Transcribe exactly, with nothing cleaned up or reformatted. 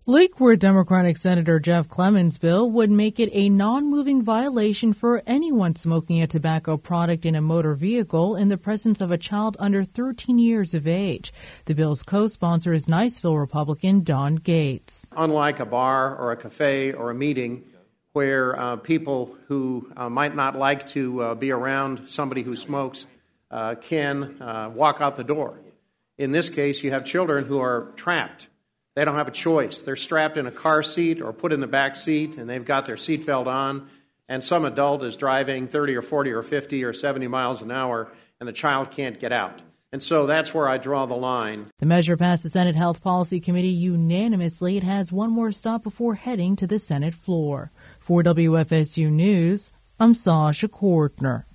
Lakewood Democratic Senator Jeff Clemens' bill would make it a non-moving violation for anyone smoking a tobacco product in a motor vehicle in the presence of a child under thirteen years of age. The bill's co-sponsor is Niceville Republican Don Gates. Unlike a bar or a cafe or a meeting where uh, people who uh, might not like to uh, be around somebody who smokes uh, can uh, walk out the door. In this case, you have children who are trapped. They don't have a choice. They're strapped in a car seat or put in the back seat, and they've got their seatbelt on, and some adult is driving thirty or forty or fifty or seventy miles an hour, and the child can't get out. And so that's where I draw the line. The measure passed the Senate Health Policy Committee unanimously. It has one more stop before heading to the Senate floor. For W F S U News, I'm Sasha Kortner.